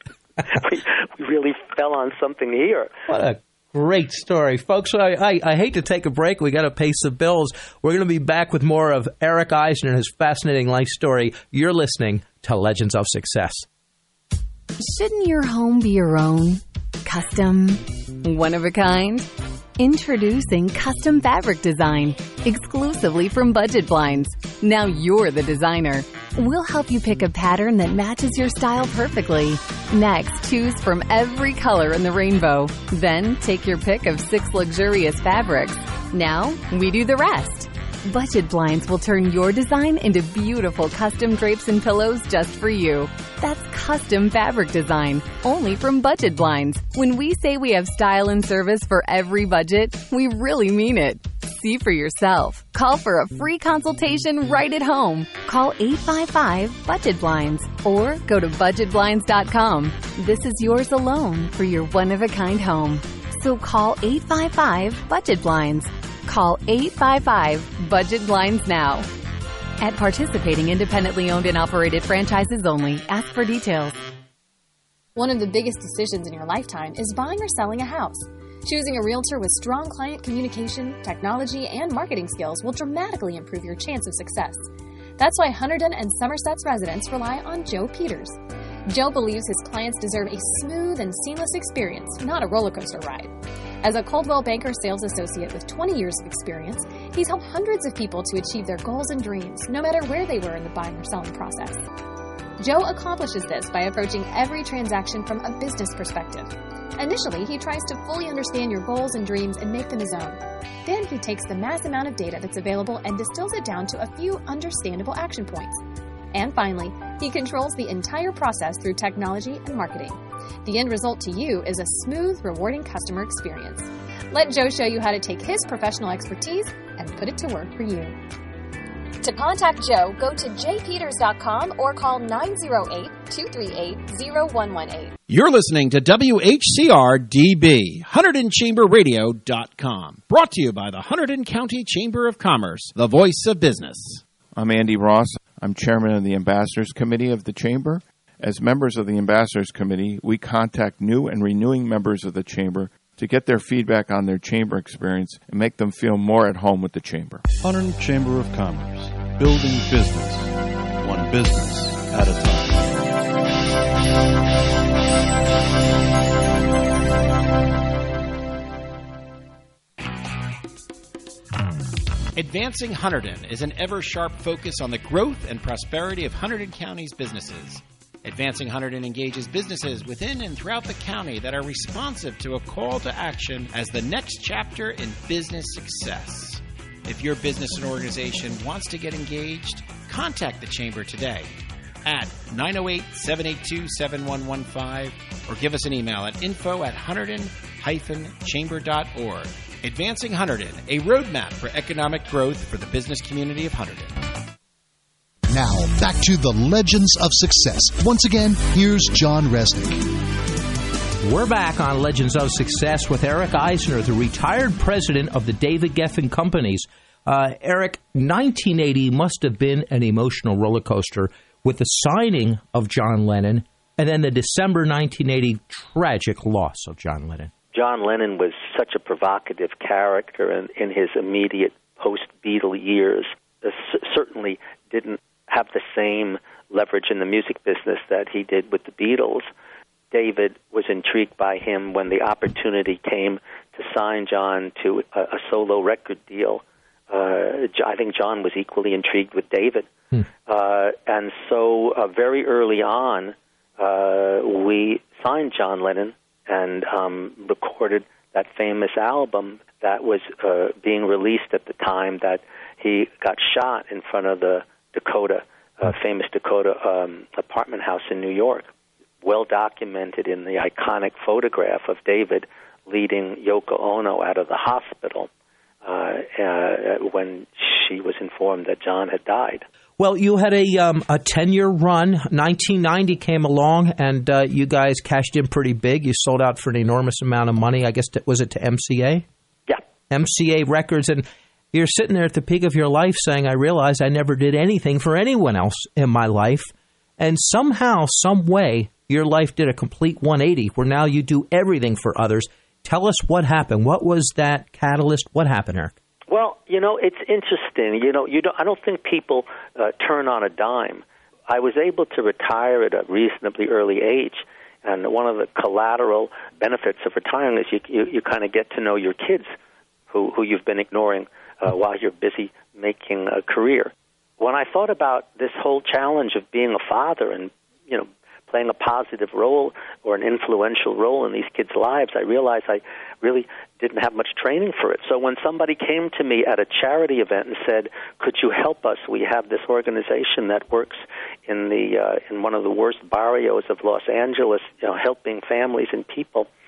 we really fell on something here." What a great story, folks. I hate to take a break. We got to pay some bills. We're going to be back with more of Eric Eisner and his fascinating life story. You're listening to Legends of Success. Shouldn't your home be your own? Custom? One of a kind? Introducing Custom Fabric Design, exclusively from Budget Blinds. Now you're the designer. We'll help you pick a pattern that matches your style perfectly. Next, choose from every color in the rainbow. Then take your pick of 6 luxurious fabrics. Now, we do the rest. Budget Blinds will turn your design into beautiful custom drapes and pillows just for you. That's Custom Fabric Design, only from Budget Blinds. When we say we have style and service for every budget, we really mean it. See for yourself. Call for a free consultation right at home. Call 855-BUDGET-BLINDS or go to budgetblinds.com. This is yours alone for your one-of-a-kind home. So call 855-BUDGET-BLINDS. Call 855-BUDGET-BLINDS now. At participating independently owned and operated franchises only. Ask for details. One of the biggest decisions in your lifetime is buying or selling a house. Choosing a realtor with strong client communication, technology, and marketing skills will dramatically improve your chance of success. That's why Hunterdon and Somerset's residents rely on Joe Peters. Joe believes his clients deserve a smooth and seamless experience, not a roller coaster ride. As a Coldwell Banker sales associate with 20 years of experience, he's helped hundreds of people to achieve their goals and dreams, no matter where they were in the buying or selling process. Joe accomplishes this by approaching every transaction from a business perspective. Initially, he tries to fully understand your goals and dreams and make them his own. Then he takes the mass amount of data that's available and distills it down to a few understandable action points. And finally, he controls the entire process through technology and marketing. The end result to you is a smooth, rewarding customer experience. Let Joe show you how to take his professional expertise and put it to work for you. To contact Joe, go to jpeters.com or call 908-238-0118. You're listening to WHCR-DB, HunterdonChamberRadio.com. Brought to you by the Hunterdon County Chamber of Commerce, the voice of business. I'm Andy Ross. I'm chairman of the Ambassadors Committee of the Chamber. As members of the Ambassadors Committee, we contact new and renewing members of the Chamber to get their feedback on their Chamber experience and make them feel more at home with the Chamber. Hunterdon Chamber of Commerce, building business, one business at a time. Advancing Hunterdon is an ever-sharp focus on the growth and prosperity of Hunterdon County's businesses. Advancing Hunterdon engages businesses within and throughout the county that are responsive to a call to action as the next chapter in business success. If your business and organization wants to get engaged, contact the Chamber today at 908-782-7115 or give us an email at info@hunterdon-chamber.org. Advancing Hunterdon, a roadmap for economic growth for the business community of Hunterdon. Now, back to the Legends of Success. Once again, here's John Resnick. We're back on Legends of Success with Eric Eisner, the retired president of the David Geffen Companies. Eric, 1980 must have been an emotional roller coaster with the signing of John Lennon and then the December 1980 tragic loss of John Lennon. John Lennon was such a provocative character in his immediate post-Beatle years. Certainly didn't have the same leverage in the music business that he did with the Beatles. David was intrigued by him when the opportunity came to sign John to a solo record deal. I think John was equally intrigued with David. And so very early on, we signed John Lennon and recorded that famous album that was being released at the time that he got shot in front of the famous Dakota apartment house in New York. Well documented in the iconic photograph of David leading Yoko Ono out of the hospital when she was informed that John had died. Well, you had a 10-year run. 1990 came along, and you guys cashed in pretty big. You sold out for an enormous amount of money. I guess, was it to MCA? Yeah. MCA Records. And you're sitting there at the peak of your life saying, I realized I never did anything for anyone else in my life. And somehow, some way, your life did a complete 180 where now you do everything for others. Tell us what happened. What was that catalyst? What happened, Eric? Well, it's interesting. I don't think people turn on a dime. I was able to retire at a reasonably early age, and one of the collateral benefits of retiring is you kind of get to know your kids who you've been ignoring while you're busy making a career. When I thought about this whole challenge of being a father and, playing a positive role or an influential role in these kids' lives, I realized I really didn't have much training for it. So when somebody came to me at a charity event and said, could you help us? We have this organization that works in one of the worst barrios of Los Angeles, helping families and people.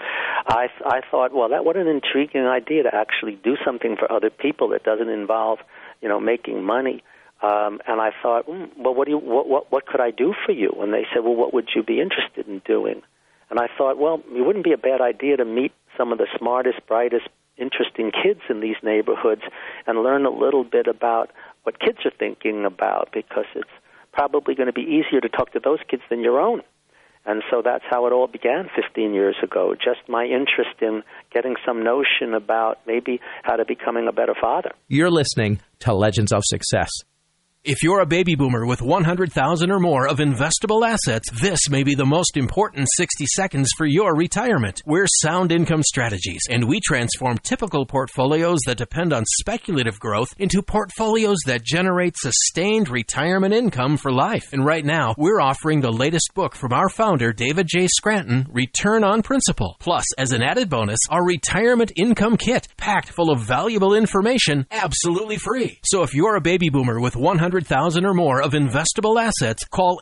I thought, well, what an intriguing idea to actually do something for other people that doesn't involve, making money. And I thought, well, what could I do for you? And they said, well, what would you be interested in doing? And I thought, well, it wouldn't be a bad idea to meet some of the smartest, brightest, interesting kids in these neighborhoods and learn a little bit about what kids are thinking about, because it's probably going to be easier to talk to those kids than your own. And so that's how it all began 15 years ago, just my interest in getting some notion about maybe how to becoming a better father. You're listening to Legends of Success. If you're a baby boomer with 100,000 or more of investable assets, this may be the most important 60 seconds for your retirement. We're Sound Income Strategies, and we transform typical portfolios that depend on speculative growth into portfolios that generate sustained retirement income for life. And right now, we're offering the latest book from our founder, David J. Scranton, Return on Principal. Plus, as an added bonus, our Retirement Income Kit, packed full of valuable information, absolutely free. So if you're a baby boomer with 100,000 or more of investable assets, call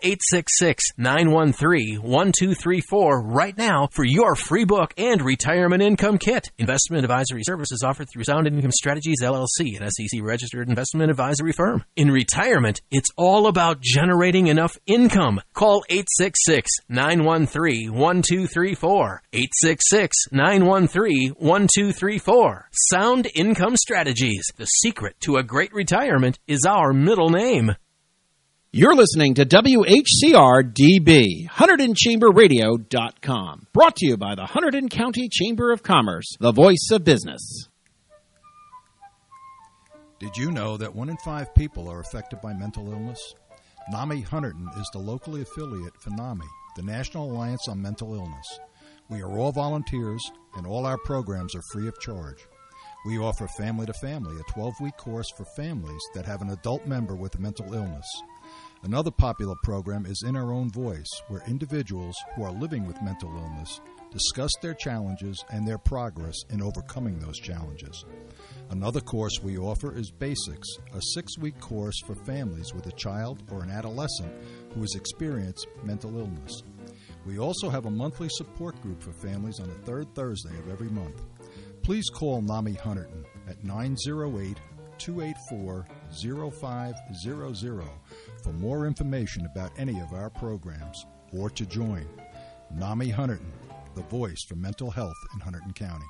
866-913-1234 right now for your free book and retirement income kit. Investment advisory services offered through Sound Income Strategies, LLC, an SEC-registered investment advisory firm. In retirement, it's all about generating enough income. Call 866-913-1234. 866-913-1234. Sound Income Strategies. The secret to a great retirement is our middle name. You're listening to WHCR-DB, HunterdonChamberRadio.com. Brought to you by the Hunterdon County Chamber of Commerce, the voice of business. Did you know that 1 in 5 people are affected by mental illness? NAMI Hunterdon is the locally affiliate for NAMI, the National Alliance on Mental Illness. We are all volunteers, and all our programs are free of charge. We offer Family to Family, a 12-week course for families that have an adult member with a mental illness. Another popular program is In Our Own Voice, where individuals who are living with mental illness discuss their challenges and their progress in overcoming those challenges. Another course we offer is Basics, a 6-week course for families with a child or an adolescent who has experienced mental illness. We also have a monthly support group for families on the third Thursday of every month. Please call NAMI Hunterdon at 908-284-0500 for more information about any of our programs or to join. NAMI Hunterdon, the voice for mental health in Hunterdon County.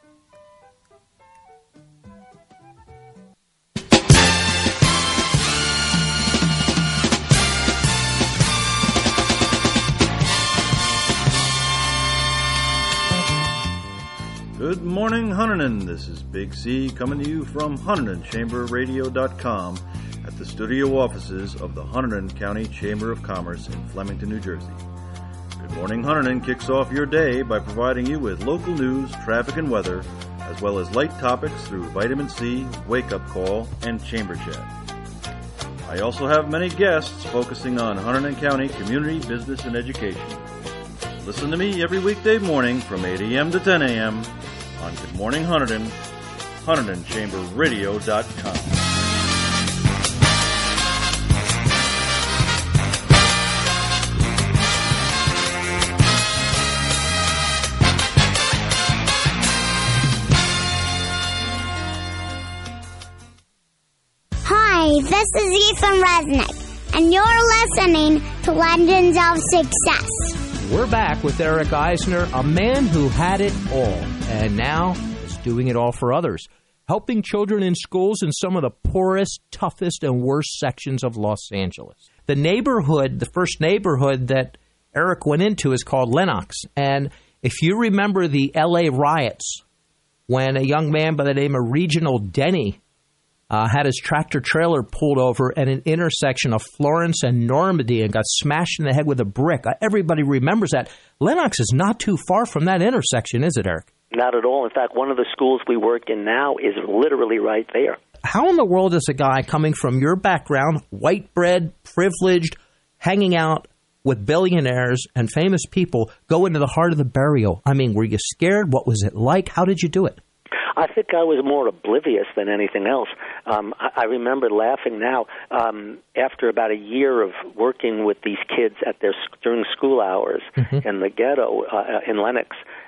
Good morning, Hunterdon. This is Big C coming to you from HunterdonChamberRadio.com at the studio offices of the Hunterdon County Chamber of Commerce in Flemington, New Jersey. Good Morning Hunterdon kicks off your day by providing you with local news, traffic, and weather, as well as light topics through Vitamin C, Wake Up Call, and Chamber Chat. I also have many guests focusing on Hunterdon County community, business, and education. Listen to me every weekday morning from 8 a.m. to 10 a.m. on Good Morning Hunterdon, HunterdonChamberRadio.com. Hi, this is Ethan Resnick, and you're listening to Legends of Success. We're back with Eric Eisner, a man who had it all, and now is doing it all for others, helping children in schools in some of the poorest, toughest, and worst sections of Los Angeles. The neighborhood, the first neighborhood that Eric went into is called Lenox, and if you remember the L.A. riots, when a young man by the name of Reginald Denny had his tractor-trailer pulled over at an intersection of Florence and Normandy and got smashed in the head with a brick. Everybody remembers that. Lenox is not too far from that intersection, is it, Eric? Not at all. In fact, one of the schools we work in now is literally right there. How in the world does a guy coming from your background, white bread, privileged, hanging out with billionaires and famous people, go into the heart of the barrio? I mean, were you scared? What was it like? How did you do it? I think I was more oblivious than anything else. I remember laughing now after about a year of working with these kids at during school hours in the ghetto in Lenox.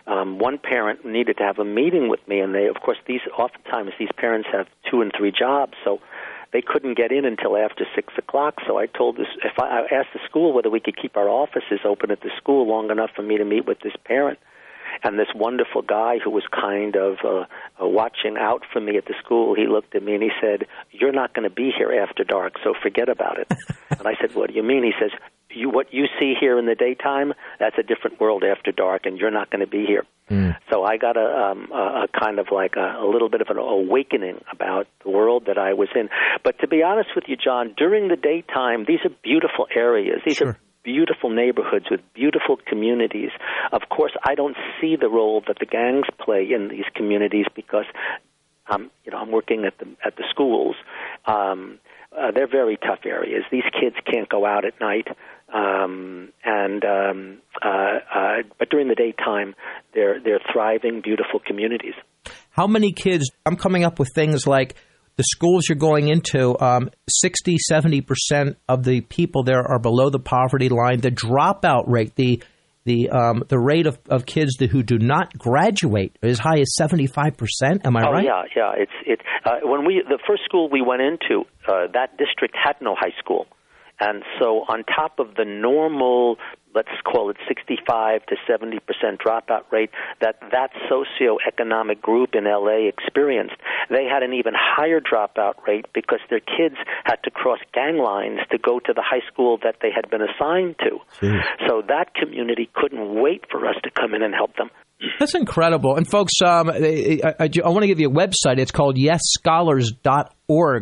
one parent needed to have a meeting with me, and oftentimes these parents have 2 and 3 jobs, so they couldn't get in until after 6 o'clock. So I asked the school whether we could keep our offices open at the school long enough for me to meet with this parent. And this wonderful guy who was kind of watching out for me at the school, he looked at me and he said, "You're not going to be here after dark, so forget about it." And I said, "What do you mean?" He says, what you see here in the daytime, that's a different world after dark, and you're not going to be here. So I got a kind of like a little bit of an awakening about the world that I was in. But to be honest with you, John, during the daytime, these are beautiful areas. These are beautiful neighborhoods with beautiful communities. Of course, I don't see the role that the gangs play in these communities because I'm working at the schools. They're very tough areas. These kids can't go out at night, but during the daytime, they're thriving, beautiful communities. How many kids? I'm coming up with things like the schools you're going into. 60-70% of the people there are below the poverty line. The dropout rate, the rate of kids who do not graduate is as high as 75%. Am I right? Yeah. It's the first school we went into, that district had no high school, and so on top of the normal, let's call it 65 to 70% dropout rate that socioeconomic group in LA experienced, they had an even higher dropout rate because their kids had to cross gang lines to go to the high school that they had been assigned to. So that community couldn't wait for us to come in and help them. That's incredible. And folks, I want to give you a website. It's called YesScholars.org,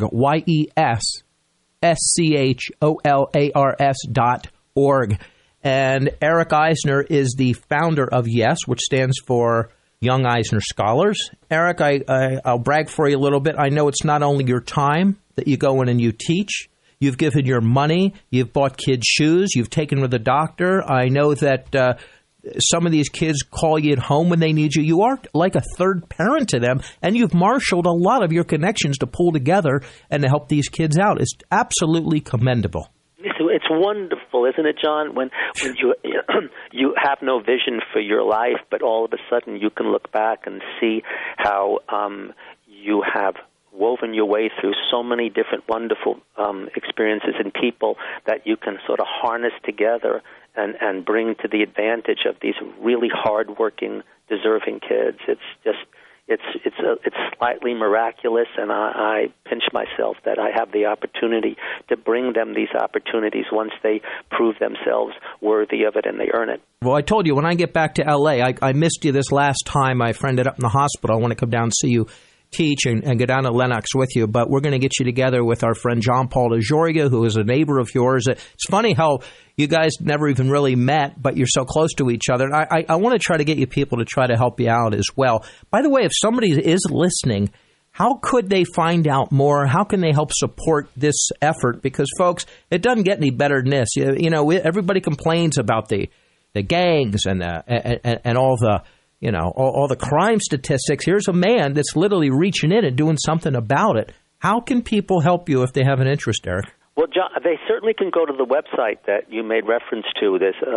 YesScholars.org. And Eric Eisner is the founder of YES, which stands for Young Eisner Scholars. Eric, I'll brag for you a little bit. I know it's not only your time that you go in and you teach. You've given your money. You've bought kids shoes. You've taken them to the doctor. I know that some of these kids call you at home when they need you. You are like a third parent to them, and you've marshaled a lot of your connections to pull together and to help these kids out. It's absolutely commendable. It's wonderful, isn't it, John? When you have no vision for your life, but all of a sudden you can look back and see how you have woven your way through so many different wonderful experiences and people that you can sort of harness together and bring to the advantage of these really hard-working, deserving kids. It's slightly miraculous, and I pinch myself that I have the opportunity to bring them these opportunities once they prove themselves worthy of it and they earn it. Well, I told you, when I get back to L.A., I missed you this last time. My friend ended up in the hospital. I want to come down and see you teach and go down to Lenox with you, but we're going to get you together with our friend John Paul DeJoria, who is a neighbor of yours. It's funny how you guys never even really met, but you're so close to each other. And I want to try to get you people to try to help you out as well. By the way, if somebody is listening, how could they find out more? How can they help support this effort? Because, folks, it doesn't get any better than this. Everybody complains about the gangs and all the all the crime statistics. Here's a man that's literally reaching in and doing something about it. How can people help you if they have an interest, Eric? Well, John, they certainly can go to the website that you made reference to.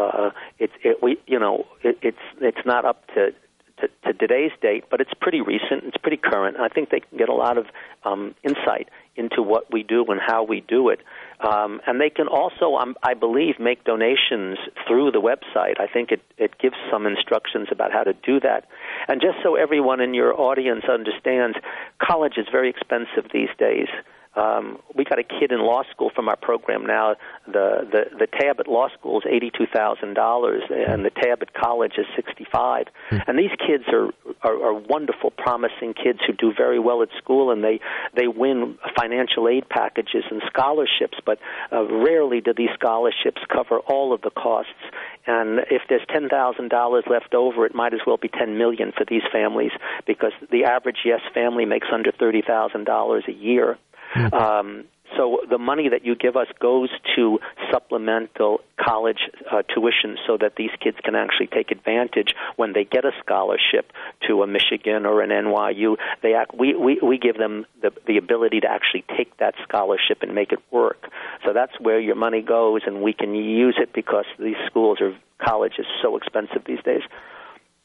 It's not up to today's date, but it's pretty recent. It's pretty current. I think they can get a lot of insight into what we do and how we do it. And they can also, I believe, make donations through the website. I think it gives some instructions about how to do that. And just so everyone in your audience understands, college is very expensive these days. We got a kid in law school from our program now. The tab at law school is $82,000, and the tab at college is $65,000. And these kids are wonderful, promising kids who do very well at school, and they win financial aid packages and scholarships. But rarely do these scholarships cover all of the costs. And if there's $10,000 left over, it might as well be $10 million for these families, because the average YES family makes under $30,000 a year. So the money that you give us goes to supplemental college tuition so that these kids can actually take advantage when they get a scholarship to a Michigan or an NYU. We give them the ability to actually take that scholarship and make it work. So that's where your money goes, and we can use it because these college is so expensive these days.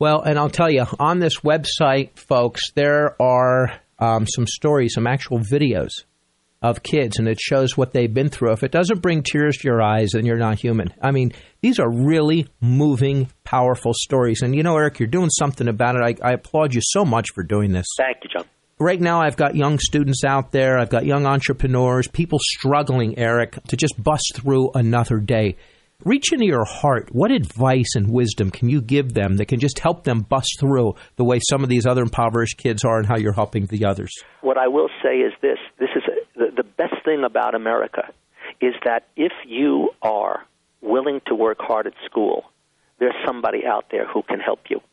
Well, and I'll tell you, on this website, folks, there are some stories, some actual videos of kids, and it shows what they've been through. If it doesn't bring tears to your eyes, then you're not human. I mean, these are really moving, powerful stories. And, you know, Eric, you're doing something about it. I applaud you so much for doing this. Thank you, John. Right now, I've got young students out there. I've got young entrepreneurs, people struggling, Eric, to just bust through another day. Reach into your heart. What advice and wisdom can you give them that can just help them bust through the way some of these other impoverished kids are and how you're helping the others? What I will say is this. This is the best thing about America is that if you are willing to work hard at school, there's somebody out there who can help you.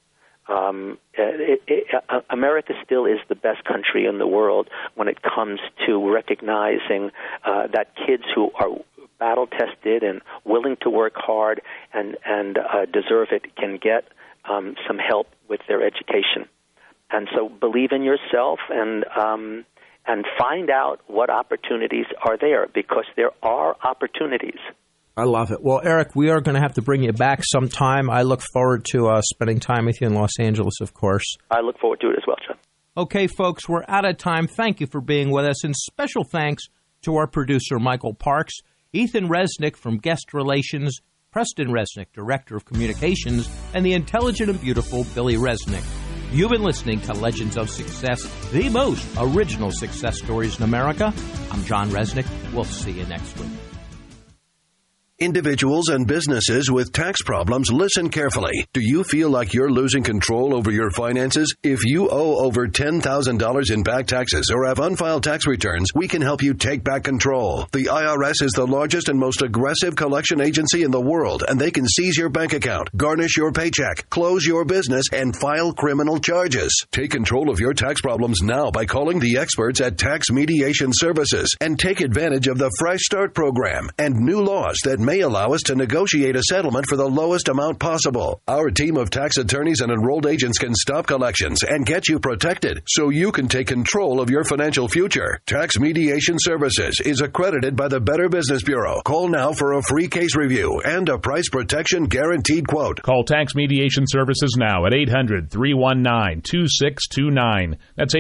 America still is the best country in the world when it comes to recognizing that kids who are battle-tested and willing to work hard and deserve it can get some help with their education. And so believe in yourself and find out what opportunities are there, because there are opportunities. I love it. Well, Eric, we are going to have to bring you back sometime. I look forward to spending time with you in Los Angeles, of course. I look forward to it as well, John. Okay, folks, we're out of time. Thank you for being with us, and special thanks to our producer, Michael Parks, Ethan Resnick from Guest Relations, Preston Resnick, Director of Communications, and the intelligent and beautiful Billy Resnick. You've been listening to Legends of Success, the most original success stories in America. I'm John Resnick. We'll see you next week. Individuals and businesses with tax problems, listen carefully. Do you feel like you're losing control over your finances? If you owe over $10,000 in back taxes or have unfiled tax returns, we can help you take back control. The IRS is the largest and most aggressive collection agency in the world, and they can seize your bank account, garnish your paycheck, close your business, and file criminal charges. Take control of your tax problems now by calling the experts at Tax Mediation Services and take advantage of the Fresh Start program and new laws that may allow us to negotiate a settlement for the lowest amount possible. Our team of tax attorneys and enrolled agents can stop collections and get you protected so you can take control of your financial future. Tax Mediation Services is accredited by the Better Business Bureau. Call now for a free case review and a price protection guaranteed quote. Call Tax Mediation Services now at 800-319-2629. That's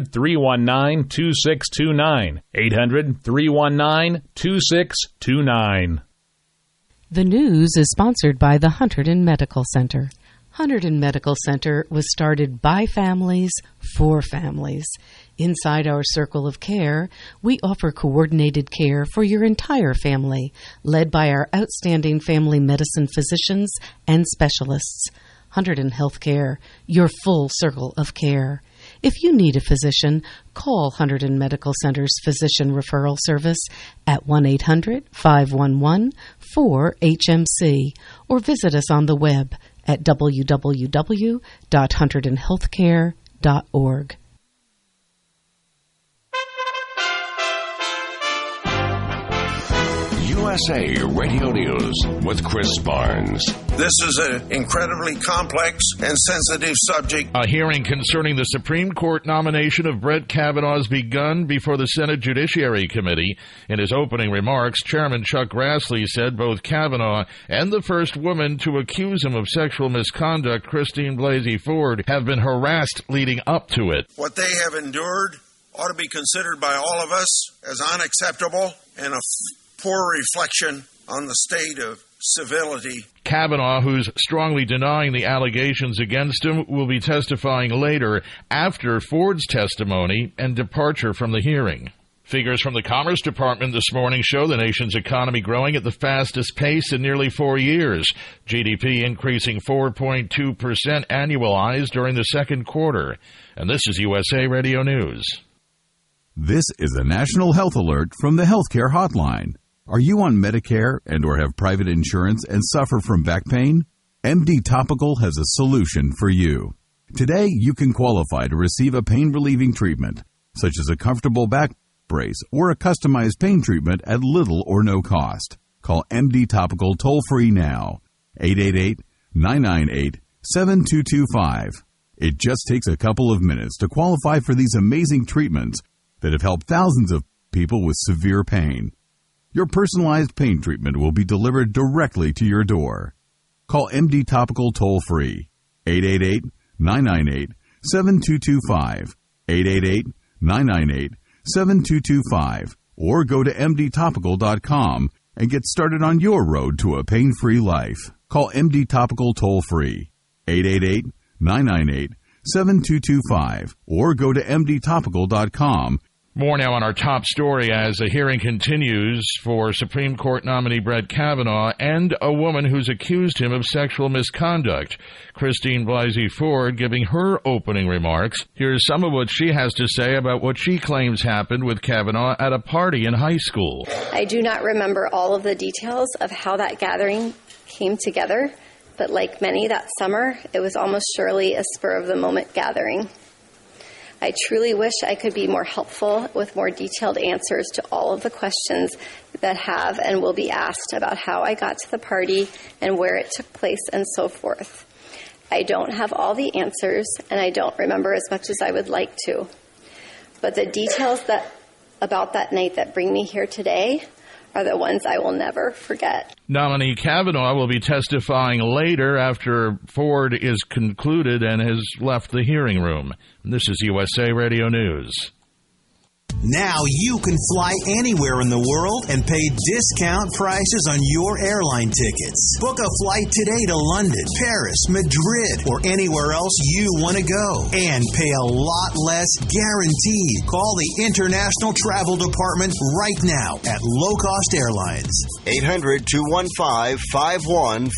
800-319-2629. 800-319-2629. The news is sponsored by the Hunterdon Medical Center. Hunterdon Medical Center was started by families for families. Inside our circle of care, we offer coordinated care for your entire family, led by our outstanding family medicine physicians and specialists. Hunterdon Healthcare, your full circle of care. If you need a physician, call Hunterdon Medical Center's Physician Referral Service at 1-800-511-4HMC or visit us on the web at www.hunterdonhealthcare.org. USA Radio News with Chris Barnes. This is an incredibly complex and sensitive subject. A hearing concerning the Supreme Court nomination of Brett Kavanaugh has begun before the Senate Judiciary Committee. In his opening remarks, Chairman Chuck Grassley said both Kavanaugh and the first woman to accuse him of sexual misconduct, Christine Blasey Ford, have been harassed leading up to it. What they have endured ought to be considered by all of us as unacceptable and a poor reflection on the state of civility. Kavanaugh, who's strongly denying the allegations against him, will be testifying later after Ford's testimony and departure from the hearing. Figures from the Commerce Department this morning show the nation's economy growing at the fastest pace in nearly 4 years. GDP increasing 4.2% annualized during the second quarter. And this is USA Radio News. This is a national health alert from the Healthcare Hotline. Are you on Medicare and or have private insurance and suffer from back pain? MD Topical has a solution for you. Today, you can qualify to receive a pain-relieving treatment, such as a comfortable back brace or a customized pain treatment at little or no cost. Call MD Topical toll-free now, 888-998-7225. It just takes a couple of minutes to qualify for these amazing treatments that have helped thousands of people with severe pain. Your personalized pain treatment will be delivered directly to your door. Call MD Topical toll-free, 888-998-7225. 888-998-7225. Or go to mdtopical.com and get started on your road to a pain-free life. Call MD Topical toll-free. 888-998-7225. Or go to mdtopical.com. More now on our top story as the hearing continues for Supreme Court nominee Brett Kavanaugh and a woman who's accused him of sexual misconduct. Christine Blasey Ford giving her opening remarks. Here's some of what she has to say about what she claims happened with Kavanaugh at a party in high school. I do not remember all of the details of how that gathering came together, but like many that summer, it was almost surely a spur-of-the-moment gathering. I truly wish I could be more helpful with more detailed answers to all of the questions that have and will be asked about how I got to the party and where it took place and so forth. I don't have all the answers, and I don't remember as much as I would like to. But the details about that night that bring me here today are the ones I will never forget. Nominee Kavanaugh will be testifying later after Ford is concluded and has left the hearing room. This is USA Radio News. Now you can fly anywhere in the world and pay discount prices on your airline tickets. Book a flight today to London, Paris, Madrid, or anywhere else you want to go. And pay a lot less guaranteed. Call the International Travel Department right now at Low Cost Airlines. 800-215-51